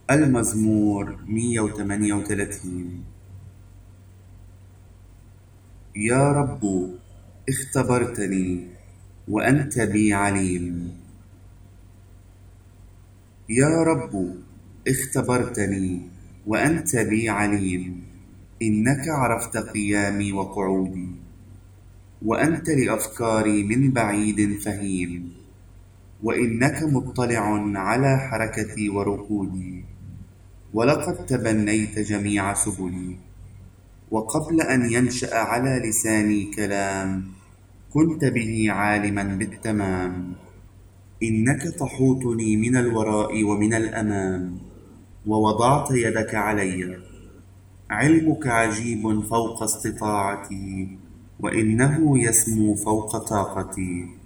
المزمور 138. يا رب، اختبرتني وأنت بي عليم. يا رب، اختبرتني وأنت بي عليم. إنك عرفت قيامي وقعودي، وأنت لأفكاري من بعيد فهيم. وإنك مطلع على حركتي وركودي، ولقد تبنيت جميع سبلي. وقبل أن ينشأ على لساني كلام، كنت به عالما بالتمام. إنك تحوطني من الوراء ومن الأمام، ووضعت يدك علي. علمك عجيب فوق استطاعتي، وإنه يسمو فوق طاقتي.